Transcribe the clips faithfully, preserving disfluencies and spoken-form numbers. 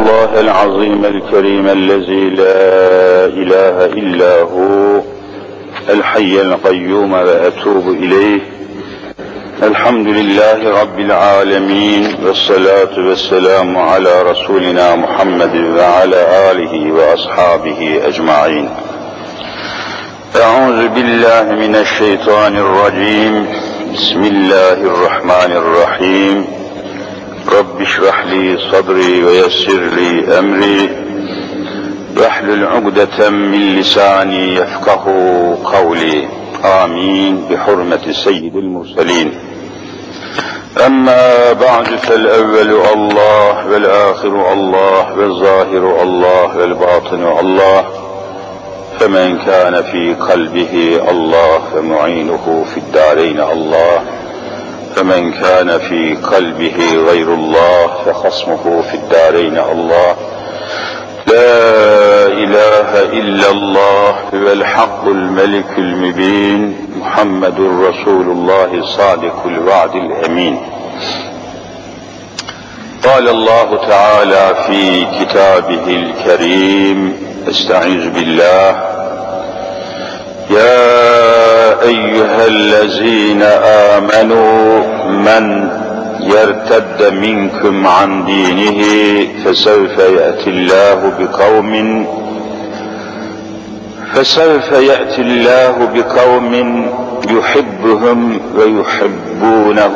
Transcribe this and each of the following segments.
الله العظيم الكريم الذي لا إله إلا هو الحي القيوم وأتوب إليه. الحمد لله رب العالمين والصلاة والسلام على رسولنا محمد وعلى آله وأصحابه أجمعين. أعوذ بالله من الشيطان الرجيم. بسم الله الرحمن الرحيم. رب اشرح لي صدري ويسر لي أمري واحلل عقدة من لساني يفقه قولي. آمين بحرمة سيد المرسلين. أما بعد فالأول الله والآخر الله والظاهر الله والباطن الله، فمن كان في قلبه الله فمعينه في الدارين الله، فمن كان في قلبه غير الله فخصمه في الدارين الله. لا إله إلا الله هو الحق الملك المبين، محمد رسول الله صادق الوعد الأمين. قال الله تعالى في كتابه الكريم: استعيذ بالله: يا أيها الذين آمنوا من يرتد منكم عن دينه فسوف يأتي الله بقوم فسوف يأتي الله بقوم يحبهم ويحبونه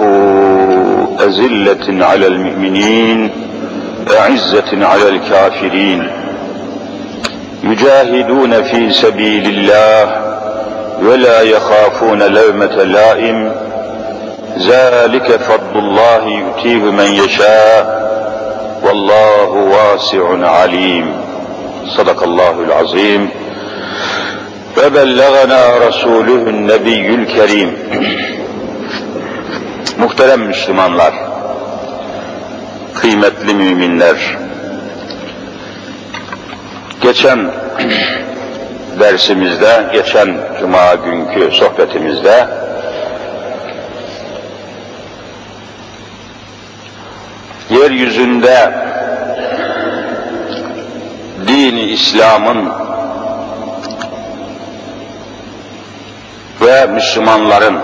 أذلة على المؤمنين أعزة على الكافرين يجاهدون في سبيل الله ولا يخافون لومة لائم ذلك فضل الله يؤتيه من يشاء والله واسع عليم. صدق الله العظيم وبلغنا رسوله النبي الكريم. Muhterem Müslümanlar, kıymetli müminler, geçen dersimizde, geçen cuma günkü sohbetimizde yeryüzünde dini İslam'ın ve Müslümanların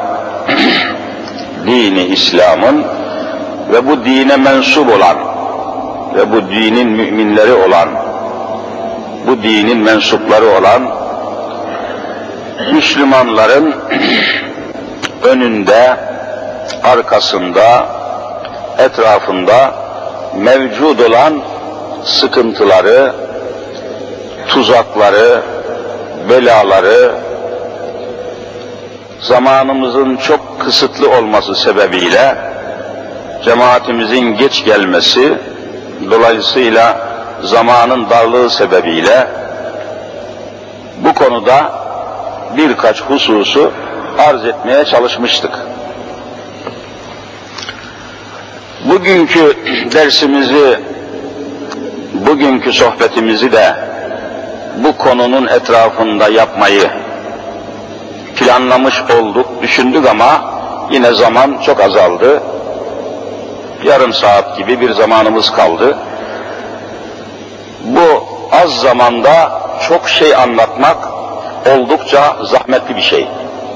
dini İslam'ın ve bu dine mensup olan ve bu dinin müminleri olan, bu dinin mensupları olan Müslümanların önünde, arkasında, etrafında mevcut olan sıkıntıları, tuzakları, belaları, zamanımızın çok kısıtlı olması sebebiyle cemaatimizin geç gelmesi, dolayısıyla zamanın darlığı sebebiyle bu konuda birkaç hususu arz etmeye çalışmıştık. Bugünkü dersimizi, bugünkü sohbetimizi de bu konunun etrafında yapmayı planlamış olduk, düşündük ama yine zaman çok azaldı. Yarım saat gibi bir zamanımız kaldı. Bu az zamanda çok şey anlatmak oldukça zahmetli bir şey.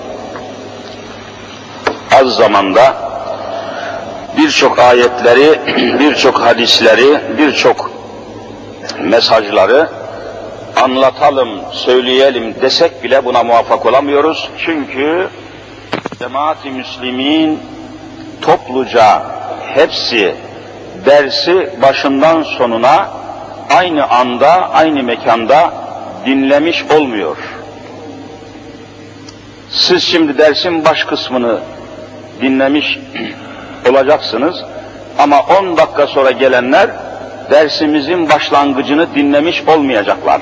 Az zamanda birçok ayetleri, birçok hadisleri, birçok mesajları anlatalım, söyleyelim desek bile buna muvaffak olamıyoruz. Çünkü cemaat-i müslimin topluca hepsi dersi başından sonuna aynı anda, aynı mekanda dinlemiş olmuyor. Siz şimdi dersin baş kısmını dinlemiş olacaksınız ama on dakika sonra gelenler dersimizin başlangıcını dinlemiş olmayacaklar.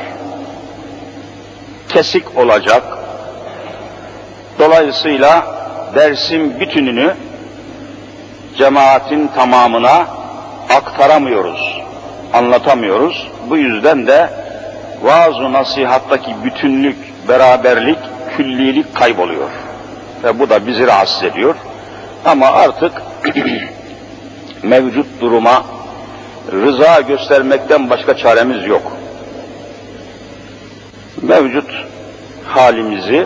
Kesik olacak. Dolayısıyla dersin bütününü cemaatin tamamına aktaramıyoruz, anlatamıyoruz. Bu yüzden de vaaz-ı nasihattaki bütünlük, beraberlik, küllilik kayboluyor. Ve bu da bizi rahatsız ediyor. Ama artık mevcut duruma rıza göstermekten başka çaremiz yok. Mevcut halimizi,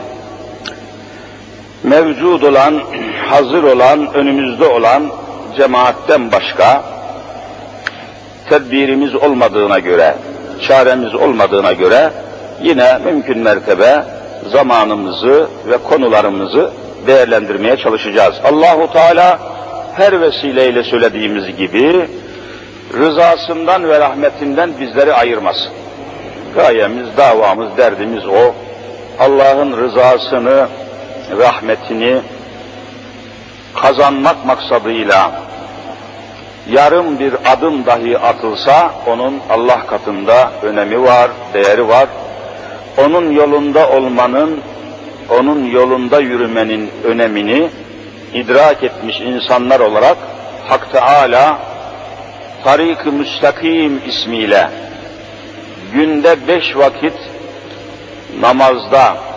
mevcut olan, hazır olan, önümüzde olan cemaatten başka tedbirimiz olmadığına göre, çaremiz olmadığına göre yine mümkün mertebe zamanımızı ve konularımızı değerlendirmeye çalışacağız. Allahu Teala her vesileyle söylediğimiz gibi rızasından ve rahmetinden bizleri ayırmasın. Gayemiz, davamız, derdimiz o. Allah'ın rızasını, rahmetini kazanmak maksadıyla yarım bir adım dahi atılsa onun Allah katında önemi var, değeri var. Onun yolunda olmanın, onun yolunda yürümenin önemini idrak etmiş insanlar olarak Hak Teâlâ Tarik-ı Müstakim ismiyle günde beş vakit namazda,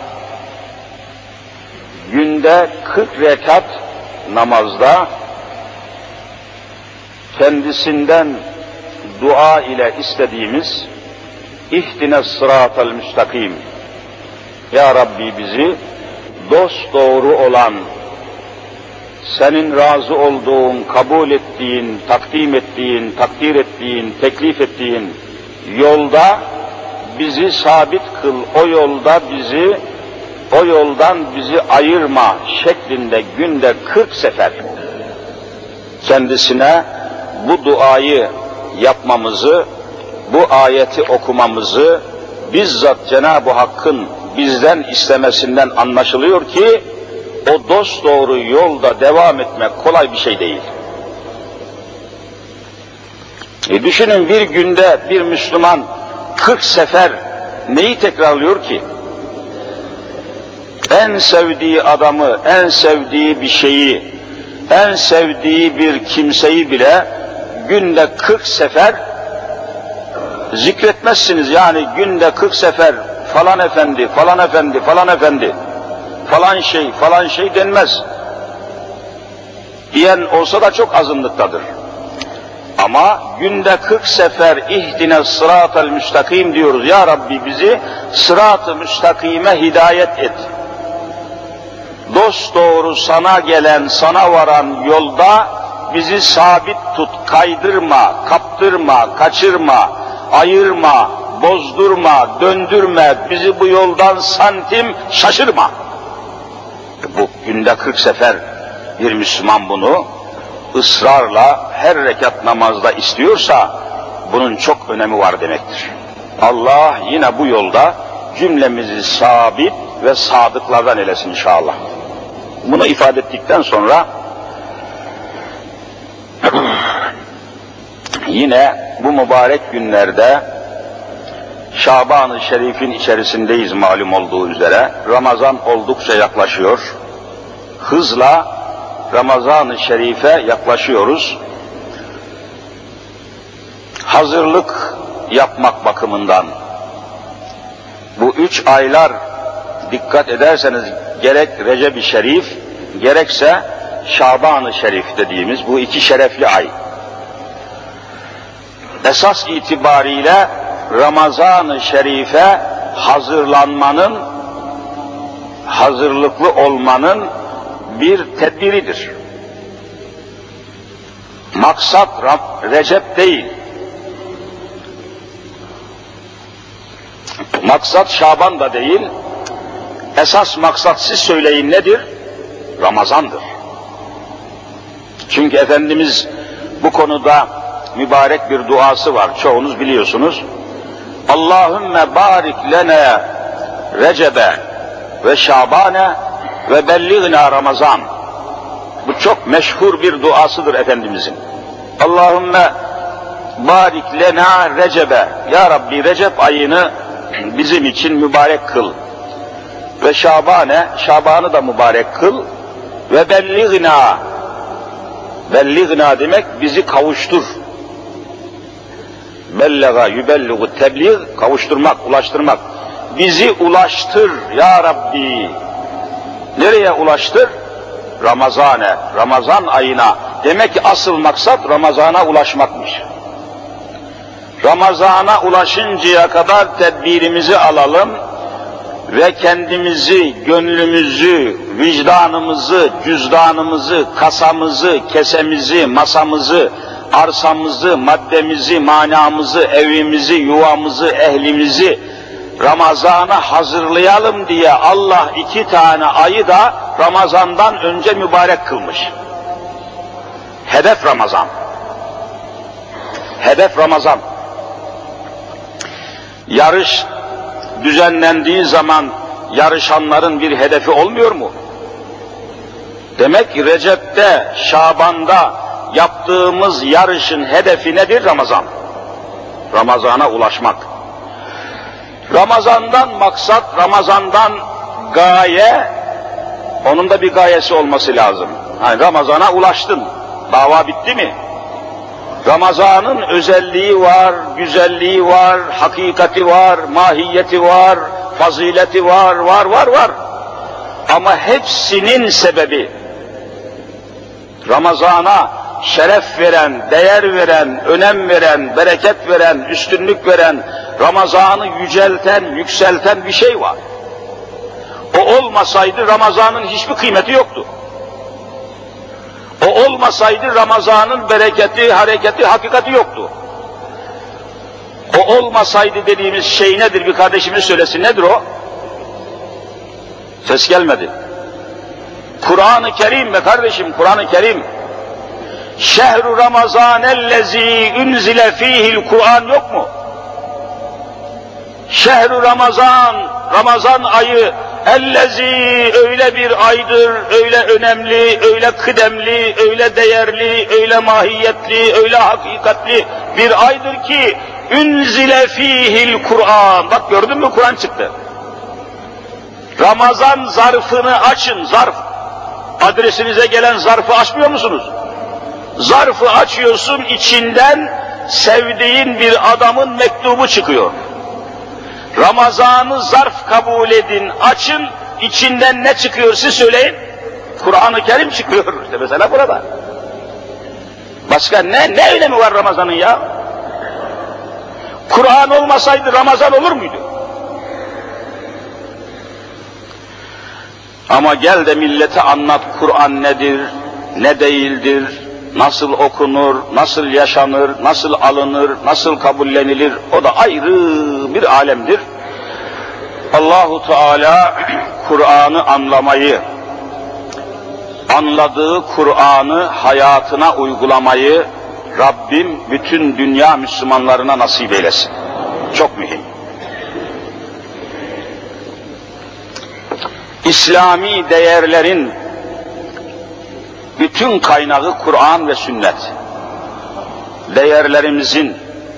günde kırk rekat namazda kendisinden dua ile istediğimiz İhdine sıratal müstakim. Ya Rabbi bizi dosdoğru olan, senin razı olduğun, kabul ettiğin, takdim ettiğin, takdir ettiğin, teklif ettiğin yolda bizi sabit kıl, o yolda bizi, o yoldan bizi ayırma şeklinde günde kırk sefer kendisine bu duayı yapmamızı, bu ayeti okumamızı bizzat Cenab-ı Hakk'ın bizden istemesinden anlaşılıyor ki o dosdoğru yolda devam etmek kolay bir şey değil. E düşünün, bir günde bir Müslüman kırk sefer neyi tekrarlıyor ki? En sevdiği adamı, en sevdiği bir şeyi, en sevdiği bir kimseyi bile günde kırk sefer zikretmezsiniz. Yani günde kırk sefer falan efendi, falan efendi, falan efendi, falan şey, falan şey denmez. Diyen olsa da çok azınlıktadır. Ama günde kırk sefer ihdine sıratel müstakim diyoruz. Ya Rabbi bizi sırat-ı müstakime hidayet et. Dosdoğru sana gelen, sana varan yolda bizi sabit tut, kaydırma, kaptırma, kaçırma, ayırma, bozdurma, döndürme, bizi bu yoldan santim şaşırma. Bu günde kırk sefer bir Müslüman bunu ısrarla her rekat namazda istiyorsa bunun çok önemi var demektir. Allah yine bu yolda cümlemizi sabit ve sadıklardan eylesin inşallah. Bunu ifade ettikten sonra yine bu mübarek günlerde Şaban-ı Şerif'in içerisindeyiz malum olduğu üzere. Ramazan oldukça yaklaşıyor. Hızla Ramazan-ı Şerif'e yaklaşıyoruz. Hazırlık yapmak bakımından bu üç aylar dikkat ederseniz gerek Recep-i Şerif gerekse Şaban-ı Şerif dediğimiz bu iki şerefli ay. Esas itibariyle Ramazan-ı Şerif'e hazırlanmanın, hazırlıklı olmanın bir tedbiridir. Maksat Recep değil. Maksat Şaban da değil. Esas maksat siz söyleyin nedir? Ramazan'dır. Çünkü Efendimiz bu konuda mübarek bir duası var. Çoğunuz biliyorsunuz. Allahümme barik lene Recebe ve Şabane ve belliğna Ramazan. Bu çok meşhur bir duasıdır Efendimizin. Allahümme barik lena Recebe. Ya Rabbi Recep ayını bizim için mübarek kıl. Ve Şabane, Şaban'ı da mübarek kıl. Ve belliğna. Belliğna demek bizi kavuştur. Bellega yübelligu tebliğ, kavuşturmak, ulaştırmak. Bizi ulaştır ya Rabbi. Nereye ulaştır? Ramazan'a, Ramazan ayına. Demek ki asıl maksat Ramazan'a ulaşmakmış. Ramazana ulaşıncaya kadar tedbirimizi alalım ve kendimizi, gönlümüzü, vicdanımızı, cüzdanımızı, kasamızı, kesemizi, masamızı, arsamızı, maddemizi, manamızı, evimizi, yuvamızı, ehlimizi Ramazan'a hazırlayalım diye Allah iki tane ayı da Ramazan'dan önce mübarek kılmış. Hedef Ramazan. Hedef Ramazan. Yarış düzenlendiği zaman yarışanların bir hedefi olmuyor mu? Demek ki Recep'te, Şaban'da yaptığımız yarışın hedefi nedir? Ramazan. Ramazan'a ulaşmak. Ramazan'dan maksat, Ramazan'dan gaye, onun da bir gayesi olması lazım. Yani Ramazan'a ulaştın, dava bitti mi? Ramazan'ın özelliği var, güzelliği var, hakikati var, mahiyeti var, fazileti var, var, var, var. Ama hepsinin sebebi, Ramazan'a şeref veren, değer veren, önem veren, bereket veren, üstünlük veren, Ramazan'ı yücelten, yükselten bir şey var. O olmasaydı Ramazan'ın hiçbir kıymeti yoktu. O olmasaydı Ramazan'ın bereketi, hareketi, hakikati yoktu. O olmasaydı dediğimiz şey nedir? Bir kardeşimiz söylesin, nedir o? Ses gelmedi. Kur'an-ı Kerim be kardeşim, Kur'an-ı Kerim. Şehru Ramazanellezî unzile fîhil Kur'an yok mu? Şehru Ramazan, Ramazan ayı, ellezî öyle bir aydır, öyle önemli, öyle kıdemli, öyle değerli, öyle mahiyetli, öyle hakikatli bir aydır ki unzile fîhil Kur'an. Bak gördün mü, Kur'an çıktı. Ramazan zarfını açın, zarf. Adresinize gelen zarfı açmıyor musunuz? Zarfı açıyorsun, içinden sevdiğin bir adamın mektubu çıkıyor. Ramazan'ı zarf kabul edin, açın, içinden ne çıkıyor siz söyleyin? Kur'an-ı Kerim çıkıyor işte mesela burada. Başka ne, ne önemi var Ramazan'ın ya? Kur'an olmasaydı Ramazan olur muydu? Ama gel de millete anlat, Kur'an nedir, ne değildir, nasıl okunur, nasıl yaşanır, nasıl alınır, nasıl kabullenilir, o da ayrı bir alemdir. Allahu Teala Kur'an'ı anlamayı, anladığı Kur'an'ı hayatına uygulamayı Rabbim bütün dünya Müslümanlarına nasip eylesin. Çok mühim. İslami değerlerin bütün kaynağı Kur'an ve sünnet. Değerlerimizin,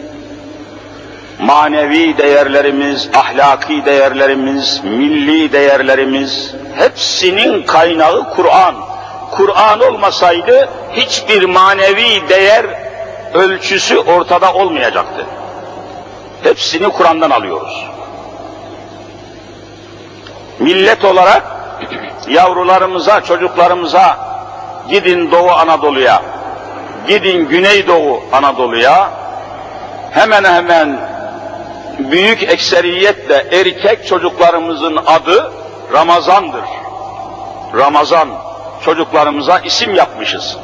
manevi değerlerimiz, ahlaki değerlerimiz, milli değerlerimiz, hepsinin kaynağı Kur'an. Kur'an olmasaydı hiçbir manevi değer ölçüsü ortada olmayacaktı. Hepsini Kur'an'dan alıyoruz. Millet olarak yavrularımıza, çocuklarımıza gidin Doğu Anadolu'ya, gidin Güneydoğu Anadolu'ya, hemen hemen büyük ekseriyetle erkek çocuklarımızın adı Ramazan'dır. Ramazan, çocuklarımıza isim yapmışız.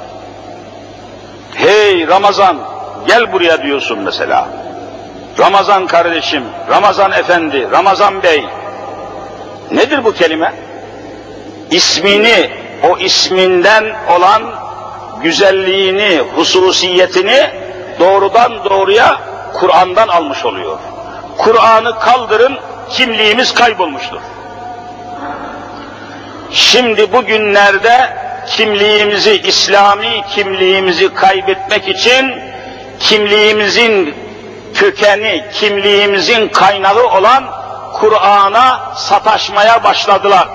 Hey Ramazan, gel buraya diyorsun mesela. Ramazan kardeşim, Ramazan efendi, Ramazan bey. Nedir bu kelime? İsmini, o isminden olan güzelliğini, hususiyetini doğrudan doğruya Kur'an'dan almış oluyor. Kur'an'ı kaldırın, kimliğimiz kaybolmuştur. Şimdi bugünlerde kimliğimizi, İslami kimliğimizi kaybetmek için kimliğimizin kökeni, kimliğimizin kaynağı olan Kur'an'a sataşmaya başladılar.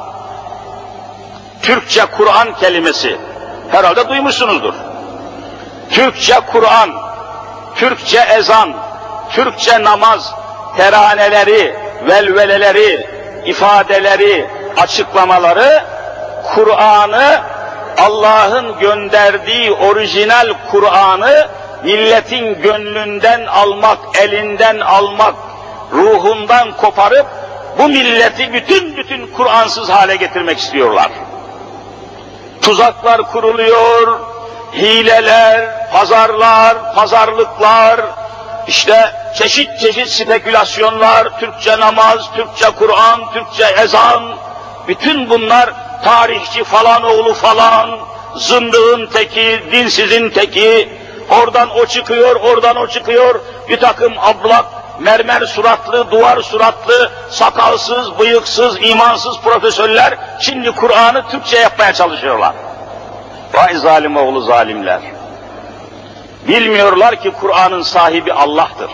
Türkçe Kur'an kelimesi, herhalde duymuşsunuzdur. Türkçe Kur'an, Türkçe ezan, Türkçe namaz, teraneleri, velveleleri, ifadeleri, açıklamaları, Kur'an'ı, Allah'ın gönderdiği orijinal Kur'an'ı milletin gönlünden almak, elinden almak, ruhundan koparıp bu milleti bütün bütün Kur'ansız hale getirmek istiyorlar. Tuzaklar kuruluyor, hileler, pazarlar, pazarlıklar, işte çeşit çeşit spekülasyonlar, Türkçe namaz, Türkçe Kur'an, Türkçe ezan, bütün bunlar tarihçi falan oğlu falan, zındığın teki, dinsizin teki, oradan o çıkıyor, oradan o çıkıyor, bir takım ablak, mermer suratlı, duvar suratlı, sakalsız, bıyıksız, imansız profesörler şimdi Kur'an'ı Türkçe yapmaya çalışıyorlar. Vay zalim oğlu zalimler! Bilmiyorlar ki Kur'an'ın sahibi Allah'tır.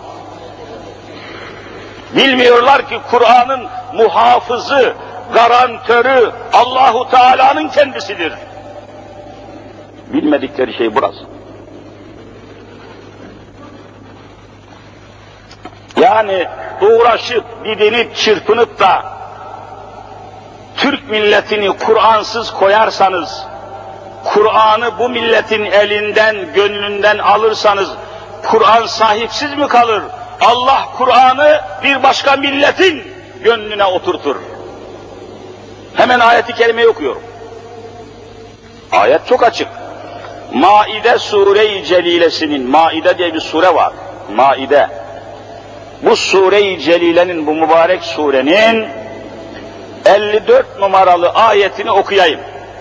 Bilmiyorlar ki Kur'an'ın muhafızı, garantörü Allahu Teala'nın kendisidir. Bilmedikleri şey burası. Yani uğraşıp, didinip, çırpınıp da Türk milletini Kur'ansız koyarsanız, Kur'an'ı bu milletin elinden, gönlünden alırsanız, Kur'an sahipsiz mi kalır? Allah Kur'an'ı bir başka milletin gönlüne oturtur. Hemen ayeti kerimeyi okuyorum. Ayet çok açık. Maide Sure-i Celilesinin, Maide diye bir sure var. Maide. Bu Sure-i Celile'nin, bu mübarek surenin elli dört numaralı ayetini okuyayım.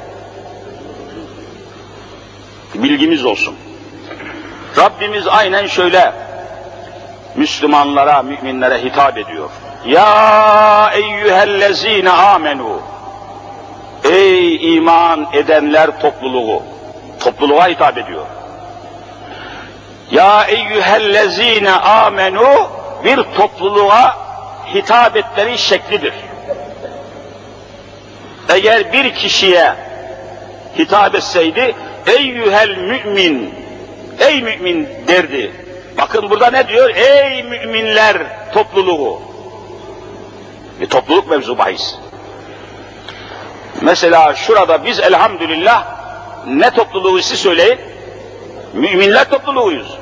Bilgimiz olsun. Rabbimiz aynen şöyle Müslümanlara, müminlere hitap ediyor. Ya eyyühellezine amenu. Ey iman edenler topluluğu. Topluluğa hitap ediyor. Ya eyyühellezine amenu bir topluluğa hitap etmenin şeklidir. Eğer bir kişiye hitap etseydi, eyyühel mümin, ey mümin derdi. Bakın burada ne diyor? Ey müminler topluluğu. Bir topluluk mevzu bahis. Mesela şurada biz elhamdülillah ne topluluğu siz söyleyin? Müminler topluluğuyuz.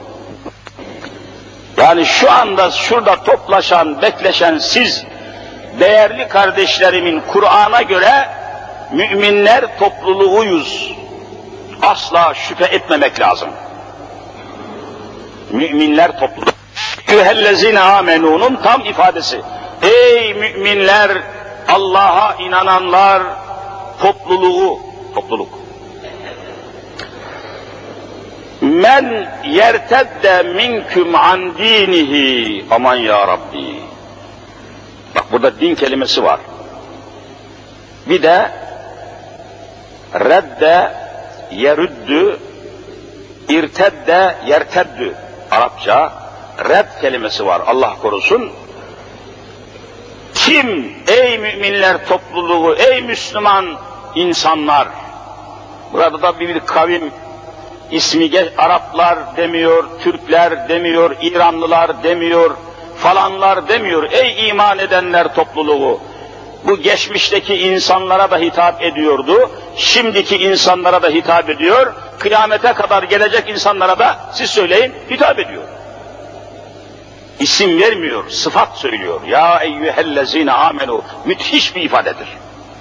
Yani şu anda şurada toplaşan, bekleşen siz, değerli kardeşlerimin Kur'an'a göre müminler topluluğuyuz. Asla şüphe etmemek lazım. Müminler topluluğu. Eyyühellezine amenu'nun tam ifadesi. Ey müminler, Allah'a inananlar topluluğu, topluluk. Men yertedde minküm an dinihi. Aman ya Rabbi. Bak burada din kelimesi var. Bir de redde yerüddü, irtedde yerteddü. Arapça red kelimesi var. Allah korusun. Kim ey müminler topluluğu, ey Müslüman insanlar. Burada da bir, bir kavim ismi geç, Araplar demiyor, Türkler demiyor, İranlılar demiyor, falanlar demiyor. Ey iman edenler topluluğu. Bu geçmişteki insanlara da hitap ediyordu, şimdiki insanlara da hitap ediyor, kıyamete kadar gelecek insanlara da siz söyleyin hitap ediyor. İsim vermiyor, sıfat söylüyor. Ya eyyühellezine amenu, müthiş bir ifadedir.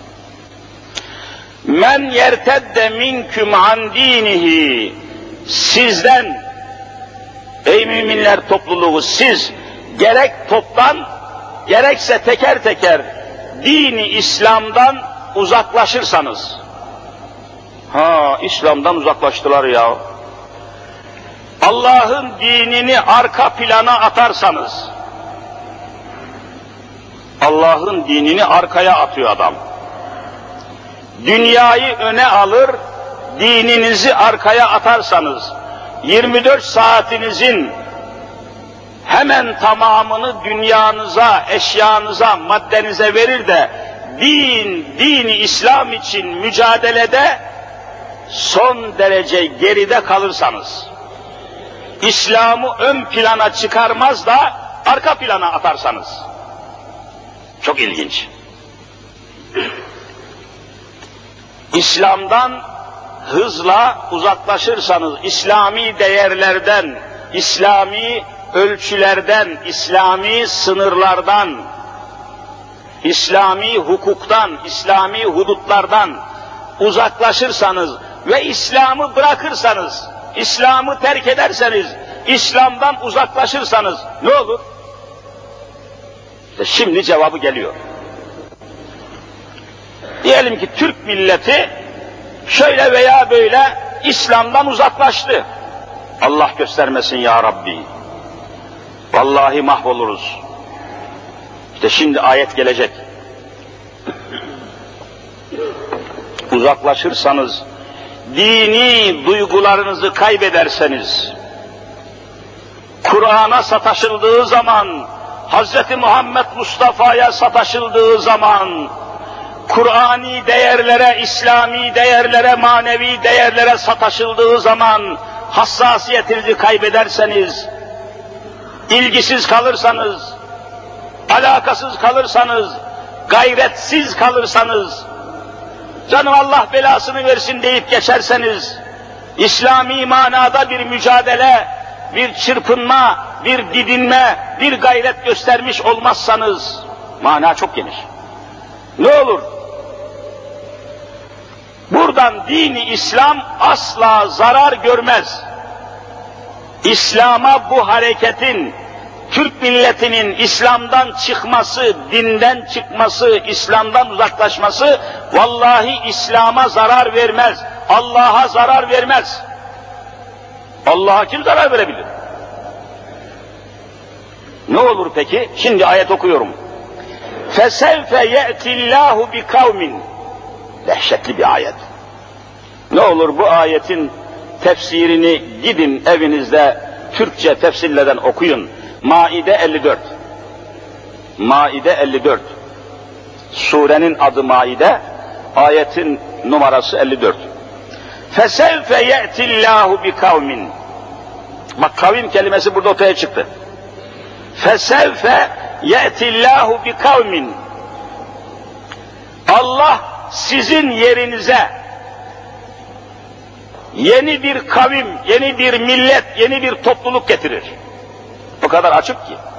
Men yertedde minküm an dinihi, sizden, ey müminler topluluğu, siz gerek toptan, gerekse teker teker dini İslam'dan uzaklaşırsanız, ha İslam'dan uzaklaştılar ya, Allah'ın dinini arka plana atarsanız, Allah'ın dinini arkaya atıyor adam. Dünyayı öne alır, dininizi arkaya atarsanız, yirmi dört saatinizin hemen tamamını dünyanıza, eşyanıza, maddenize verir de, din, dini İslam için mücadelede son derece geride kalırsanız, İslam'ı ön plana çıkarmaz da arka plana atarsanız, çok ilginç. İslam'dan hızla uzaklaşırsanız İslami değerlerden, İslami ölçülerden, İslami sınırlardan, İslami hukuktan, İslami hudutlardan uzaklaşırsanız ve İslam'ı bırakırsanız, İslam'ı terk ederseniz, İslam'dan uzaklaşırsanız ne olur? İşte şimdi cevabı geliyor. Diyelim ki Türk milleti şöyle veya böyle İslam'dan uzaklaştı. Allah göstermesin ya Rabbi. Vallahi mahvoluruz. İşte şimdi ayet gelecek. Uzaklaşırsanız, dini duygularınızı kaybederseniz, Kur'an'a sataşıldığı zaman, Hazreti Muhammed Mustafa'ya sataşıldığı zaman, Kur'ani değerlere, İslami değerlere, manevi değerlere sataşıldığı zaman, hassasiyetinizi kaybederseniz, ilgisiz kalırsanız, alakasız kalırsanız, gayretsiz kalırsanız, canım Allah belasını versin deyip geçerseniz, İslami manada bir mücadele, bir çırpınma, bir didinme, bir gayret göstermiş olmazsanız, mana çok geniş. Ne olur? Buradan dini İslam asla zarar görmez. İslam'a bu hareketin, Türk milletinin İslam'dan çıkması, dinden çıkması, İslam'dan uzaklaşması, vallahi İslam'a zarar vermez, Allah'a zarar vermez. Allah'a kim zarar verebilir? Ne olur peki? Şimdi ayet okuyorum. فَسَوْفَ يَأْتِ اللّٰهُ بِقَوْمٍ Dehşetli bir ayet. Ne olur bu ayetin tefsirini gidin evinizde Türkçe tefsirlerden okuyun. Maide elli dört. Maide elli dört. Surenin adı Maide, ayetin numarası elli dört. فَسَوْفَ يَأْتِ اللّٰهُ بِقَوْمٍ Bak kavim kelimesi burada ortaya çıktı. فَسَوْفَ يَأْتِ اللّٰهُ بِقَوْمٍ Allah sizin yerinize yeni bir kavim, yeni bir millet, yeni bir topluluk getirir. O kadar açık ki.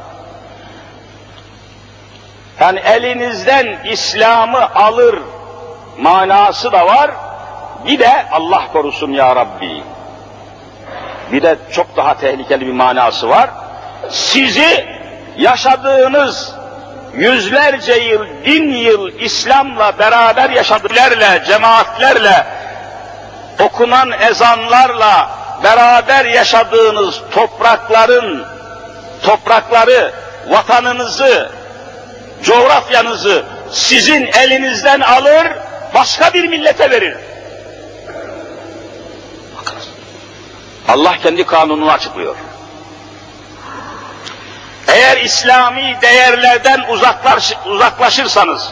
Yani elinizden İslam'ı alır manası da var. Bir de Allah korusun ya Rabbi. Bir de çok daha tehlikeli bir manası var. Sizi yaşadığınız yüzlerce yıl, bin yıl İslam'la beraber yaşadıklarla, cemaatlerle, okunan ezanlarla beraber yaşadığınız toprakların, toprakları, vatanınızı, coğrafyanızı sizin elinizden alır, başka bir millete verir. Allah kendi kanununu açıklıyor. Eğer İslami değerlerden uzaklaş, uzaklaşırsanız,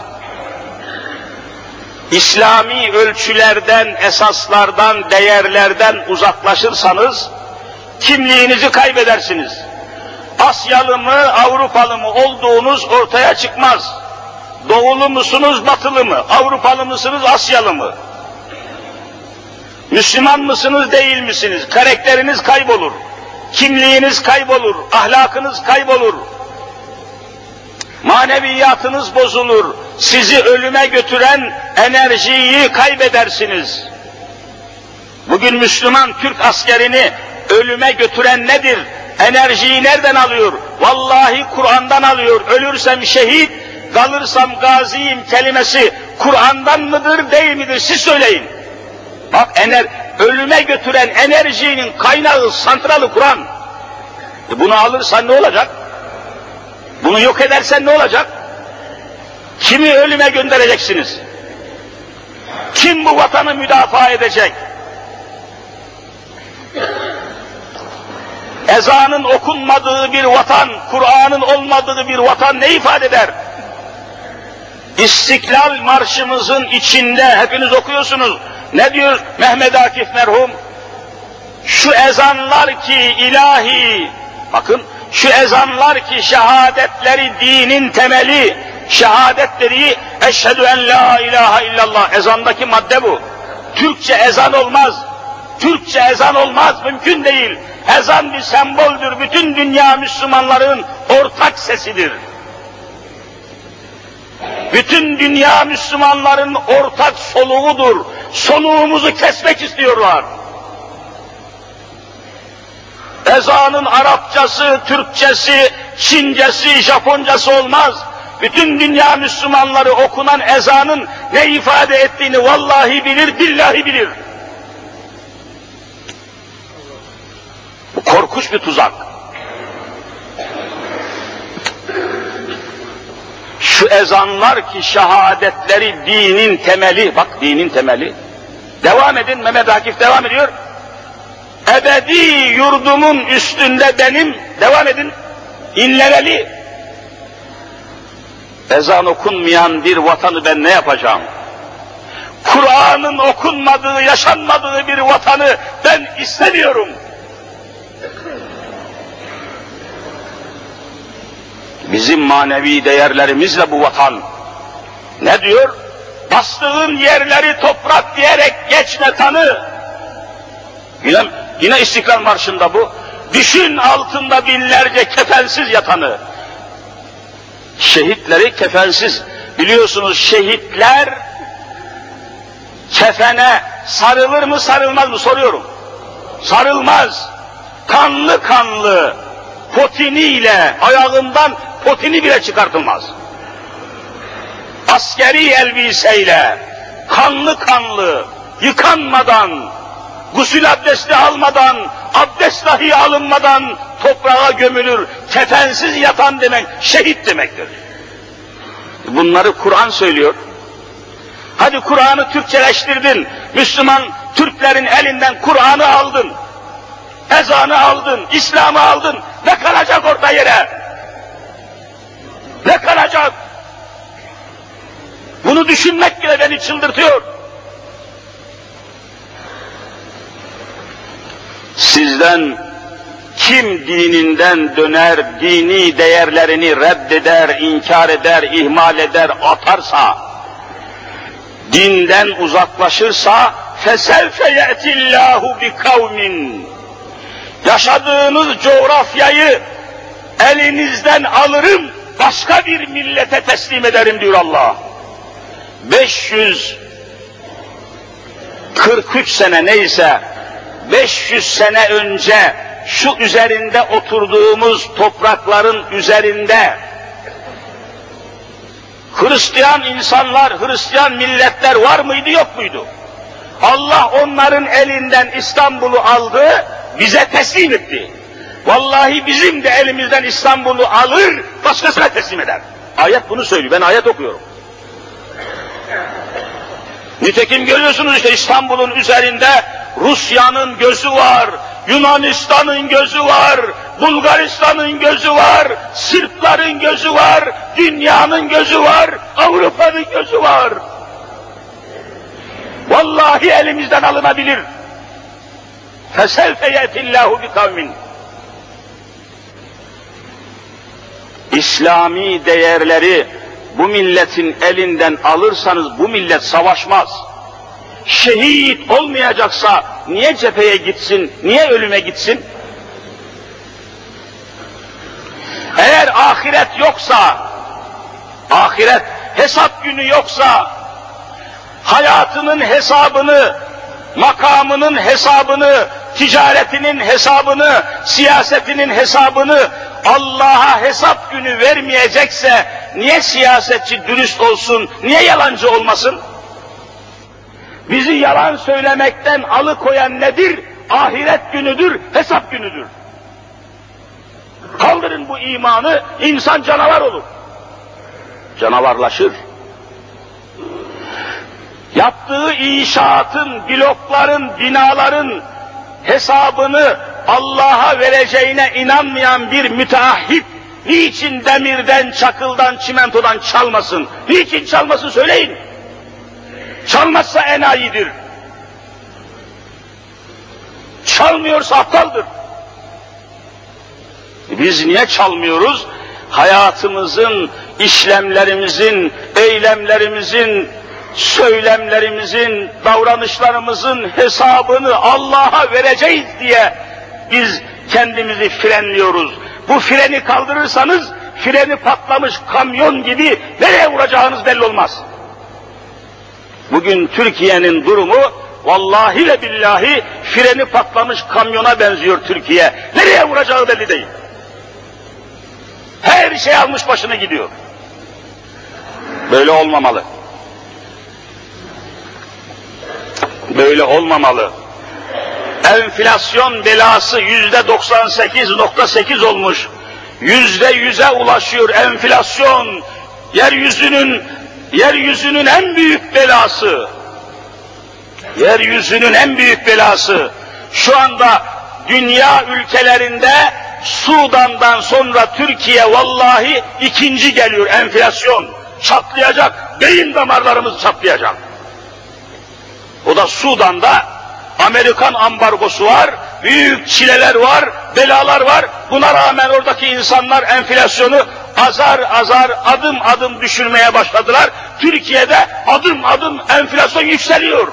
İslami ölçülerden, esaslardan, değerlerden uzaklaşırsanız, kimliğinizi kaybedersiniz. Asyalı mı, Avrupalı mı olduğunuz ortaya çıkmaz. Doğulu musunuz, batılı mı? Avrupalı mısınız, Asyalı mı? Müslüman mısınız, değil misiniz? Karakteriniz kaybolur. Kimliğiniz kaybolur, ahlakınız kaybolur. Maneviyatınız bozulur. Sizi ölüme götüren enerjiyi kaybedersiniz. Bugün Müslüman Türk askerini ölüme götüren nedir? Enerjiyi nereden alıyor? Vallahi Kur'an'dan alıyor. Ölürsem şehit, kalırsam gaziyim kelimesi Kur'an'dan mıdır, değil midir? Siz söyleyin. Bak, ener, ölüme götüren enerjinin kaynağı, santralı Kur'an. E bunu alırsan ne olacak? Bunu yok edersen ne olacak? Kimi ölüme göndereceksiniz? Kim bu vatanı müdafaa edecek? Ezanın okunmadığı bir vatan, Kur'an'ın olmadığı bir vatan ne ifade eder? İstiklal Marşımızın içinde hepiniz okuyorsunuz. Ne diyor Mehmet Akif merhum? Şu ezanlar ki ilahi, bakın, şu ezanlar ki şehadetleri dinin temeli, şehadetleri eşhedü en la ilahe illallah, ezandaki madde bu. Türkçe ezan olmaz. Türkçe ezan olmaz, mümkün değil. Ezan bir semboldür, bütün dünya Müslümanların ortak sesidir. Bütün dünya Müslümanların ortak soluğudur. Soluğumuzu kesmek istiyorlar. Ezanın Arapçası, Türkçesi, Çincesi, Japoncası olmaz. Bütün dünya Müslümanları okunan ezanın ne ifade ettiğini vallahi bilir, billahi bilir. Bu korkunç bir tuzak. Şu ezanlar ki şehadetleri dinin temeli, bak dinin temeli. Devam edin, Mehmet Akif devam ediyor. Ebedi yurdumun üstünde benim, devam edin, inlemeli. Ezan okunmayan bir vatanı ben ne yapacağım? Kur'an'ın okunmadığı, yaşanmadığı bir vatanı ben istemiyorum. Bizim manevi değerlerimizle bu vatan, ne diyor? Bastığın yerleri toprak diyerek geçme tanı. Yine, yine İstiklal Marşı'nda bu. Düşün altında binlerce kefensiz yatanı. Şehitleri kefensiz. Biliyorsunuz şehitler kefene sarılır mı sarılmaz mı soruyorum. Sarılmaz. Kanlı kanlı potiniyle, ayağından potini bile çıkartılmaz. Askeri elbiseyle, kanlı kanlı, yıkanmadan, gusül abdesti almadan, abdest dahi alınmadan toprağa gömülür. Kefensiz yatan demek, şehit demektir. Bunları Kur'an söylüyor. Hadi Kur'an'ı Türkçeleştirdin, Müslüman Türklerin elinden Kur'an'ı aldın, ezanı aldın, İslam'ı aldın, ne kalacak orta yere? Ne kalacak? Bunu düşünmek bile beni çıldırtıyor. Sizden kim dininden döner, dini değerlerini reddeder, inkar eder, ihmal eder, atarsa, dinden uzaklaşırsa, فَسَوْفَ يَأْتِ اللّٰهُ بِقَوْمٍ yaşadığınız coğrafyayı elinizden alırım, başka bir millete teslim ederim diyor Allah. beş yüz kırk üç sene neyse, beş yüz sene önce şu üzerinde oturduğumuz toprakların üzerinde Hristiyan insanlar, Hristiyan milletler var mıydı yok muydu? Allah onların elinden İstanbul'u aldı, bize teslim etti. Vallahi bizim de elimizden İstanbul'u alır, başkasına teslim eder. Ayet bunu söylüyor, ben ayet okuyorum. Nitekim görüyorsunuz işte İstanbul'un üzerinde Rusya'nın gözü var, Yunanistan'ın gözü var, Bulgaristan'ın gözü var, Sırpların gözü var, dünyanın gözü var, Avrupa'nın gözü var. Vallahi elimizden alınabilir. فَسَوْفَ يَأْتِ اللّٰهُ بِقَوْمٍ İslami değerleri bu milletin elinden alırsanız bu millet savaşmaz. Şehit olmayacaksa niye cepheye gitsin, niye ölüme gitsin? Eğer ahiret yoksa, ahiret hesap günü yoksa, hayatının hesabını, makamının hesabını, ticaretinin hesabını, siyasetinin hesabını Allah'a hesap günü vermeyecekse niye siyasetçi dürüst olsun, niye yalancı olmasın? Bizi yalan söylemekten alıkoyan nedir? Ahiret günüdür, hesap günüdür. Kaldırın bu imanı, insan canavar olur. Canavarlaşır. Yaptığı inşaatın, blokların, binaların hesabını Allah'a vereceğine inanmayan bir müteahhit, niçin demirden, çakıldan, çimentodan çalmasın? Niçin çalmasın söyleyin. Çalmazsa enayidir. Çalmıyorsa aptaldır. Biz niye çalmıyoruz? Hayatımızın, işlemlerimizin, eylemlerimizin söylemlerimizin, davranışlarımızın hesabını Allah'a vereceğiz diye biz kendimizi frenliyoruz. Bu freni kaldırırsanız, freni patlamış kamyon gibi nereye vuracağınız belli olmaz. Bugün Türkiye'nin durumu, vallahi ve billahi freni patlamış kamyona benziyor Türkiye. Nereye vuracağı belli değil. Her şey almış başına gidiyor. Böyle olmamalı. Böyle olmamalı. Enflasyon belası yüzde doksan sekiz nokta sekiz olmuş. Yüzde yüze ulaşıyor enflasyon. Yeryüzünün, yeryüzünün en büyük belası. Yeryüzünün en büyük belası. Şu anda dünya ülkelerinde Sudan'dan sonra Türkiye vallahi ikinci geliyor enflasyon. Çatlayacak, beyin damarlarımız çatlayacak. O da Sudan'da Amerikan ambargosu var, büyük çileler var, belalar var. Buna rağmen oradaki insanlar enflasyonu azar azar, adım adım düşürmeye başladılar. Türkiye'de adım adım enflasyon yükseliyor.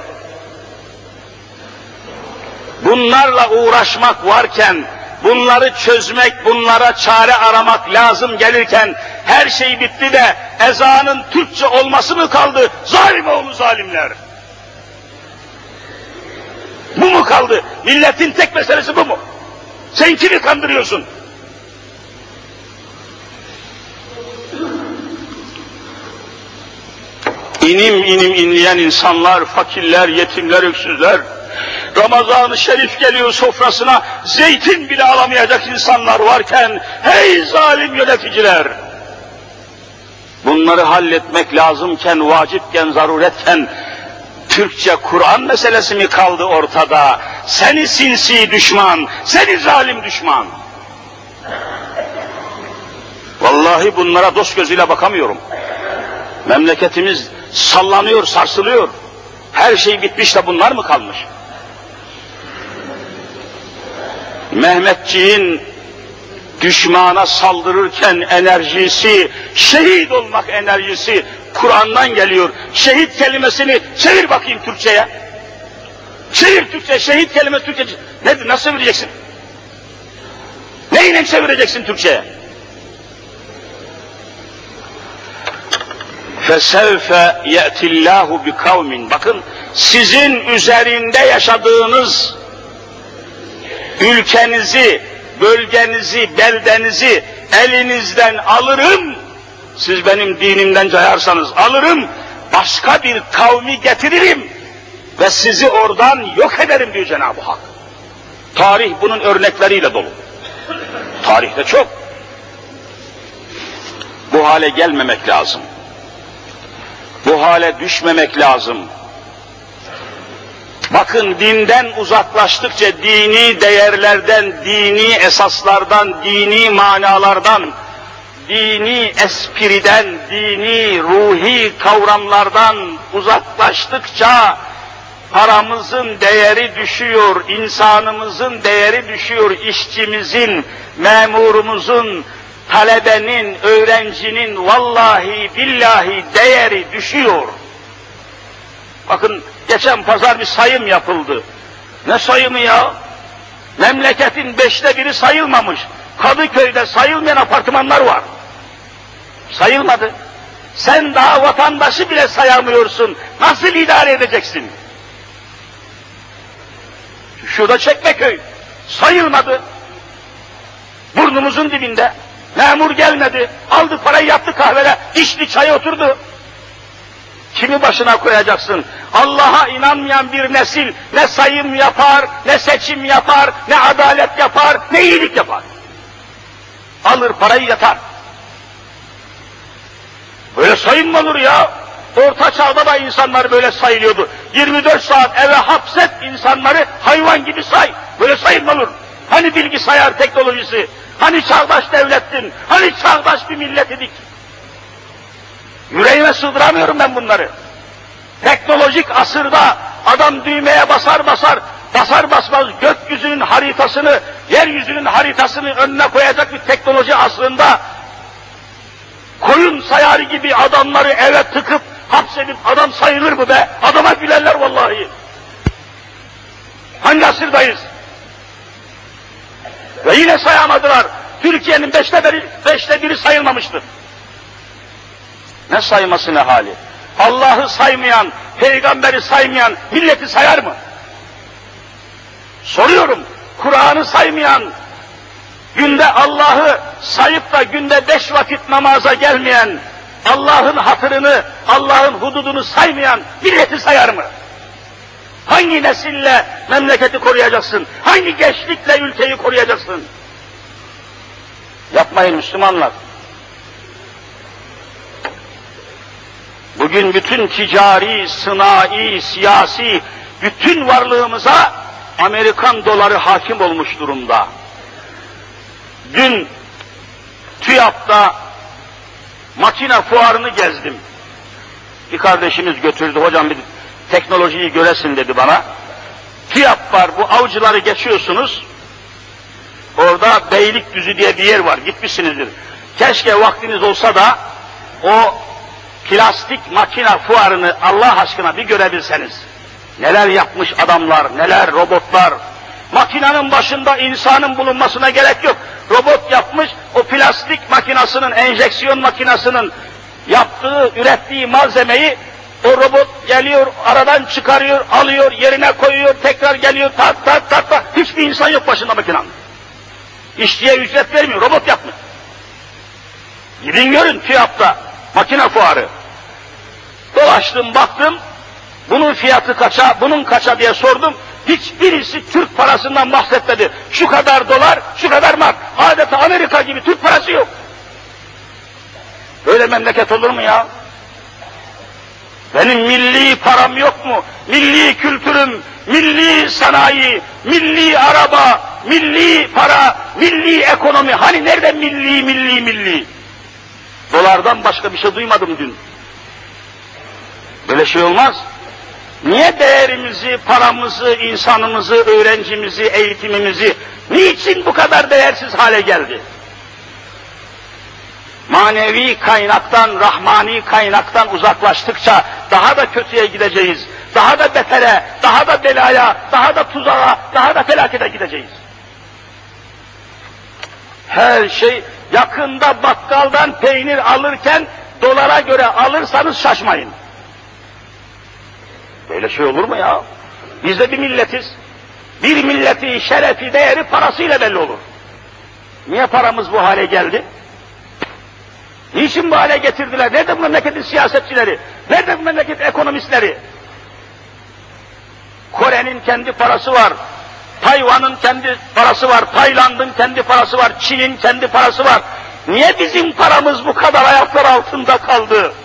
Bunlarla uğraşmak varken, bunları çözmek, bunlara çare aramak lazım gelirken, her şey bitti de ezanın Türkçe olması mı kaldı? Zalim oğlu zalimler! Bu mu kaldı? Milletin tek meselesi bu mu? Sen kimi kandırıyorsun? İnim inim inleyen insanlar, fakirler, yetimler, öksüzler, Ramazan-ı Şerif geliyor sofrasına, zeytin bile alamayacak insanlar varken, hey zalim yöneticiler! Bunları halletmek lazımken, vacipken, zaruretken, Türkçe Kur'an meselesi mi kaldı ortada? Seni sinsi düşman, seni zalim düşman! Vallahi bunlara dost gözüyle bakamıyorum. Memleketimiz sallanıyor, sarsılıyor. Her şey bitmiş de bunlar mı kalmış? Mehmetçiğin düşmana saldırırken enerjisi, şehit olmak enerjisi Kur'an'dan geliyor. Şehit kelimesini çevir bakayım Türkçe'ye. Çevir Türkçe, şehit kelimesi Türkçe. Ne, nasıl çevireceksin? Neyle çevireceksin Türkçe'ye? فَسَوْفَ يَأْتِ اللّٰهُ بِقَوْمٍ. Bakın, sizin üzerinde yaşadığınız ülkenizi, bölgenizi, beldenizi elinizden alırım, siz benim dinimden cayarsanız alırım, başka bir kavmi getiririm ve sizi oradan yok ederim diyor Cenab-ı Hak. Tarih bunun örnekleriyle dolu. Tarihte çok. Bu hale gelmemek lazım. Bu hale düşmemek lazım. Bakın, dinden uzaklaştıkça, dini değerlerden, dini esaslardan, dini manalardan, dini espriden, dini ruhi kavramlardan uzaklaştıkça paramızın değeri düşüyor, insanımızın değeri düşüyor, işçimizin, memurumuzun, talebenin, öğrencinin vallahi billahi değeri düşüyor. Bakın, geçen pazar bir sayım yapıldı. Ne sayımı ya? Memleketin beşte biri sayılmamış. Kadıköy'de sayılmayan apartmanlar var. Sayılmadı. Sen daha vatandaşı bile sayamıyorsun. Nasıl idare edeceksin? Şurada Çekmeköy. Sayılmadı. Burnumuzun dibinde. Memur gelmedi. Aldı parayı, yattı kahvede. İçti çaya, oturdu. Kimi başına koyacaksın? Allah'a inanmayan bir nesil ne sayım yapar, ne seçim yapar, ne adalet yapar, ne iyilik yapar. Alır parayı, yatar. Böyle sayım mı olur ya? Orta çağda da insanlar böyle sayılıyordu. yirmi dört saat eve hapset insanları, hayvan gibi say. Böyle sayım mı olur? Hani bilgisayar teknolojisi? Hani çağdaş devlettin? Hani çağdaş bir millet idik? Yüreğime sığdıramıyorum ben bunları. Teknolojik asırda adam düğmeye basar basar, basar basmaz gökyüzünün haritasını, yeryüzünün haritasını önüne koyacak bir teknoloji asrında koyun sayarı gibi adamları eve tıkıp hapsedip adam sayılır mı be? Adama gülerler vallahi. Hangi asırdayız? Ve yine sayamadılar. Türkiye'nin beşte biri, beşte biri sayılmamıştır. Ne sayması ne hali? Allah'ı saymayan, peygamberi saymayan milleti sayar mı? Soruyorum, Kur'an'ı saymayan, günde Allah'ı sayıp da günde beş vakit namaza gelmeyen, Allah'ın hatırını, Allah'ın hududunu saymayan milleti sayar mı? Hangi nesille memleketi koruyacaksın? Hangi gençlikle ülkeyi koruyacaksın? Yapmayın Müslümanlar. Bugün bütün ticari, sınai, siyasi, bütün varlığımıza Amerikan doları hakim olmuş durumda. Dün TÜYAP'ta makine fuarını gezdim. Bir kardeşimiz götürdü, hocam bir teknolojiyi göresin dedi bana. TÜYAP var, bu avcıları geçiyorsunuz. Orada Beylikdüzü diye bir yer var, gitmişsinizdir. Keşke vaktiniz olsa da o plastik makine fuarını Allah aşkına bir görebilseniz. Neler yapmış adamlar, neler robotlar. Makinenin başında insanın bulunmasına gerek yok. Robot yapmış, o plastik makinasının, enjeksiyon makinasının yaptığı, ürettiği malzemeyi o robot geliyor, aradan çıkarıyor, alıyor, yerine koyuyor, tekrar geliyor, tak tak tak tak. Hiçbir insan yok başında makinenin. İşçiye ücret vermiyor, robot yapmış. Gidin görün TÜYAP'ta, makine fuarı. Dolaştım, baktım, bunun fiyatı kaça, bunun kaça diye sordum. Hiçbirisi Türk parasından bahsetmedi. Şu kadar dolar, şu kadar mark. Adeta Amerika gibi Türk parası yok. Böyle memleket olur mu ya? Benim milli param yok mu? Milli kültürüm, milli sanayi, milli araba, milli para, milli ekonomi. Hani nerede milli, milli, milli? Dolardan başka bir şey duymadım dün. Böyle şey olmaz. Niye değerimizi, paramızı, insanımızı, öğrencimizi, eğitimimizi, niçin bu kadar değersiz hale geldi? Manevi kaynaktan, rahmani kaynaktan uzaklaştıkça daha da kötüye gideceğiz. Daha da betere, daha da belaya, daha da tuzağa, daha da felakete gideceğiz. Her şey, yakında bakkaldan peynir alırken dolara göre alırsanız şaşmayın. Böyle şey olur mu ya? Biz de bir milletiz. Bir milleti, şerefi, değeri parasıyla belli olur. Niye paramız bu hale geldi? Niçin bu hale getirdiler? Nerede bu memleketin siyasetçileri? Nerede bu memleketin ekonomistleri? Kore'nin kendi parası var. Tayvan'ın kendi parası var. Tayland'ın kendi parası var. Çin'in kendi parası var. Niye bizim paramız bu kadar ayaklar altında kaldı?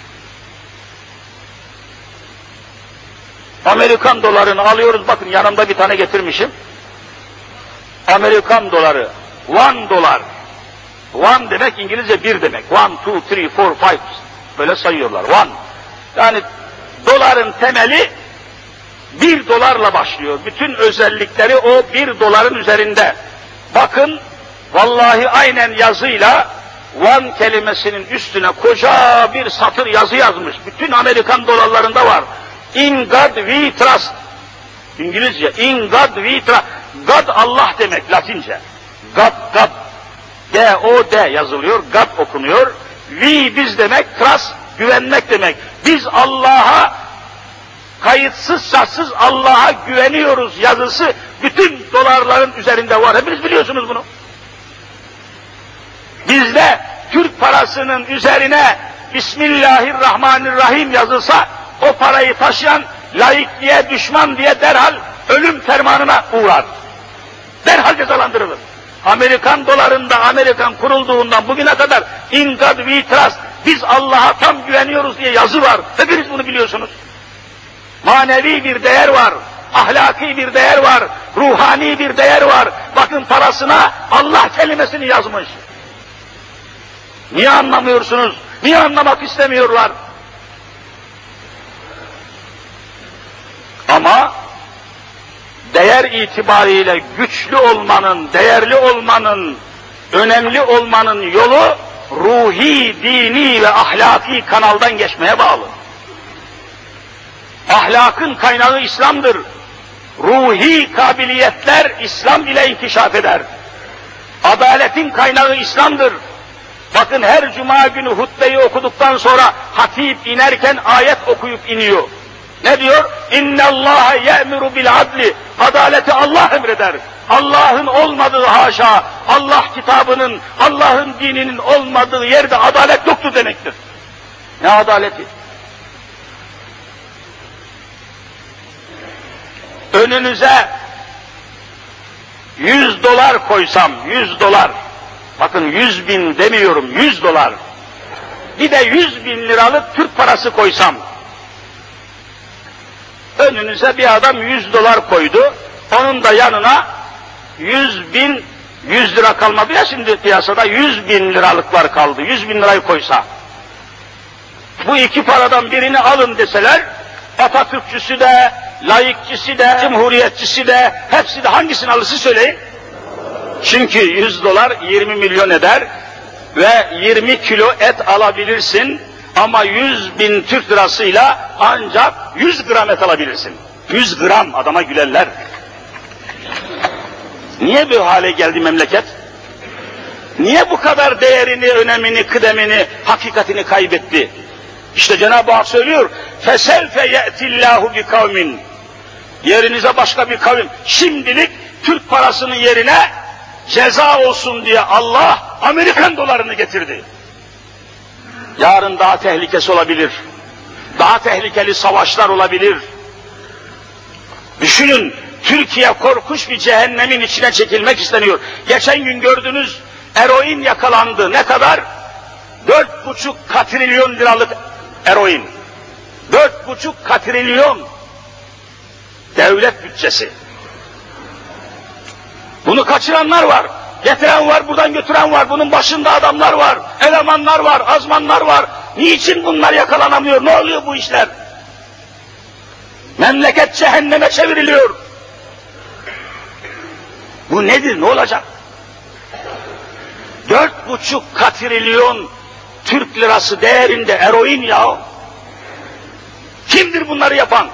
Amerikan dolarını alıyoruz, bakın yanımda bir tane getirmişim. Amerikan doları, one dolar. One demek İngilizce bir demek. One, two, three, four, five. Böyle sayıyorlar, one. Yani doların temeli bir dolarla başlıyor. Bütün özellikleri o bir doların üzerinde. Bakın, vallahi aynen yazıyla one kelimesinin üstüne koca bir satır yazı yazmış. Bütün Amerikan dolarlarında var. In God we trust. İngilizce, in God we trust. God Allah demek Latince. God, God. D O D yazılıyor, God okunuyor. We biz demek, trust, güvenmek demek. Biz Allah'a, kayıtsız şartsız Allah'a güveniyoruz yazısı bütün dolarların üzerinde var. Hepiniz biliyorsunuz bunu. Bizde Türk parasının üzerine Bismillahirrahmanirrahim yazılsa, o parayı taşıyan laikliğe düşman diye derhal ölüm fermanına uğrar. Derhal cezalandırılır. Amerikan dolarında, Amerikan kurulduğundan bugüne kadar in God we trust, biz Allah'a tam güveniyoruz diye yazı var. Hepiniz bunu biliyorsunuz. Manevi bir değer var, ahlaki bir değer var, ruhani bir değer var. Bakın parasına Allah kelimesini yazmış. Niye anlamıyorsunuz? Niye anlamak istemiyorlar? Ama değer itibariyle güçlü olmanın, değerli olmanın, önemli olmanın yolu ruhi, dini ve ahlaki kanaldan geçmeye bağlı. Ahlakın kaynağı İslam'dır. Ruhi kabiliyetler İslam ile inkişaf eder. Adaletin kaynağı İslam'dır. Bakın her cuma günü hutbeyi okuduktan sonra hatip inerken ayet okuyup iniyor. Ne diyor? İnne Allaha ye'muru bil adli. Adaleti Allah emreder. Allah'ın olmadığı haşa, Allah kitabının, Allah'ın dininin olmadığı yerde adalet yoktur demektir. Ne adaleti? Önünüze yüz dolar koysam, yüz dolar, bakın yüz bin demiyorum, yüz dolar, bir de yüz bin liralık Türk parası koysam, önünüze bir adam yüz dolar koydu, onun da yanına yüz bin, yüz lira kalmadı ya şimdi piyasada, yüz bin liralıklar kaldı, yüz bin lirayı koysa, bu iki paradan birini alın deseler, Atatürkçüsü de, laikçisi de, cumhuriyetçisi de, hepsi de hangisini alırsın söyleyin? Çünkü yüz dolar yirmi milyon eder ve yirmi kilo et alabilirsin ama yüz bin Türk lirasıyla ancak yüz gram et alabilirsin. yüz gram, adama gülerler. Niye bu hale geldi memleket? Niye bu kadar değerini, önemini, kıdemini, hakikatini kaybetti? İşte Cenab-ı Hak söylüyor, فَسَلْفَ يَأْتِ اللّٰهُ بِكَوْمٍ. Yerinize başka bir kavim. Şimdilik Türk parasının yerine ceza olsun diye Allah Amerikan dolarını getirdi. Yarın daha tehlikesi olabilir. Daha tehlikeli savaşlar olabilir. Düşünün, Türkiye korkunç bir cehennemin içine çekilmek isteniyor. Geçen gün gördünüz, eroin yakalandı. Ne kadar? Dört buçuk katrilyon liralık eroin. Dört buçuk katrilyon devlet bütçesi. Bunu kaçıranlar var, getiren var, buradan götüren var, bunun başında adamlar var, elemanlar var, azmanlar var. Niçin bunlar yakalanamıyor? Ne oluyor bu işler? Memleket cehenneme çevriliyor. Bu nedir? Ne olacak? Dört buçuk katrilyon Türk lirası değerinde eroin ya. Kimdir bunları yapan?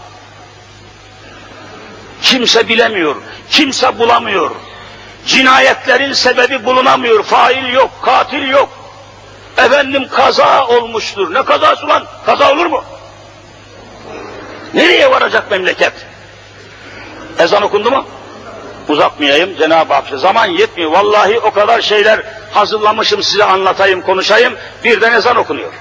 Kimse bilemiyor, kimse bulamıyor. Cinayetlerin sebebi bulunamıyor, fail yok, katil yok. Efendim kaza olmuştur. Ne kazası lan? Kaza olur mu? Nereye varacak memleket? Ezan okundu mu? Uzatmayayım, Cenab-ı Hak. Zaman yetmiyor. Vallahi o kadar şeyler hazırlamışım size anlatayım, konuşayım. Birden ezan okunuyor.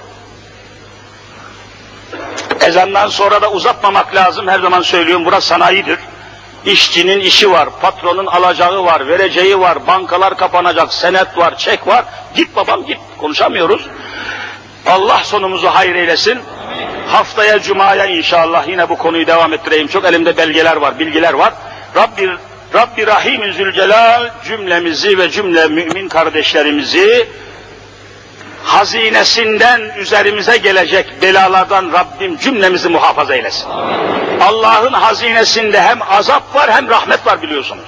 Ezandan sonra da uzatmamak lazım. Her zaman söylüyorum, burası sanayidir. İşçinin işi var, patronun alacağı var, vereceği var, bankalar kapanacak, senet var, çek var. Git babam git, konuşamıyoruz. Allah sonumuzu hayır eylesin. Haftaya Cuma'ya inşallah yine bu konuyu devam ettireyim. Çok elimde belgeler var, bilgiler var. Rabbi, Rabbi Rahim-i Zülcelal cümlemizi ve cümle mümin kardeşlerimizi hazinesinden üzerimize gelecek belalardan Rabbim cümlemizi muhafaza eylesin. Allah'ın hazinesinde hem azap var hem rahmet var biliyorsunuz.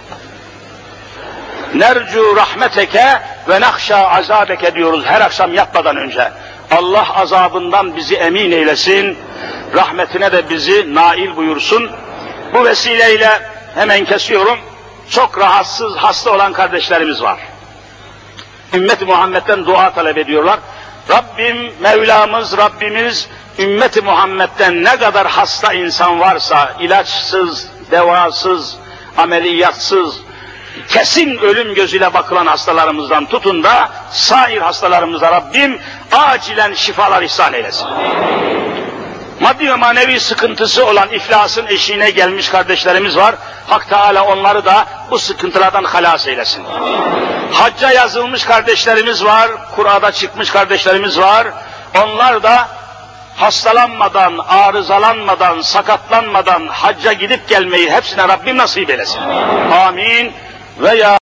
Nercu rahmeteke ve nahşa azabeke diyoruz her akşam yatmadan önce. Allah azabından bizi emin eylesin, rahmetine de bizi nail buyursun. Bu vesileyle hemen kesiyorum, çok rahatsız, hasta olan kardeşlerimiz var. Ümmet-i Muhammed'den dua talep ediyorlar. Rabbim, Mevlamız, Rabbimiz, Ümmet-i Muhammed'den ne kadar hasta insan varsa, ilaçsız, devasız, ameliyatsız, kesin ölüm gözüyle bakılan hastalarımızdan tutun da, sair hastalarımıza Rabbim acilen şifalar ihsan eylesin. Maddi ve manevi sıkıntısı olan iflasın eşiğine gelmiş kardeşlerimiz var. Hak Teala onları da bu sıkıntılardan halas eylesin. Hacca yazılmış kardeşlerimiz var, Kur'a'da çıkmış kardeşlerimiz var. Onlar da hastalanmadan, arızalanmadan, sakatlanmadan hacca gidip gelmeyi hepsine Rabbim nasip eylesin. Amin. Ve ya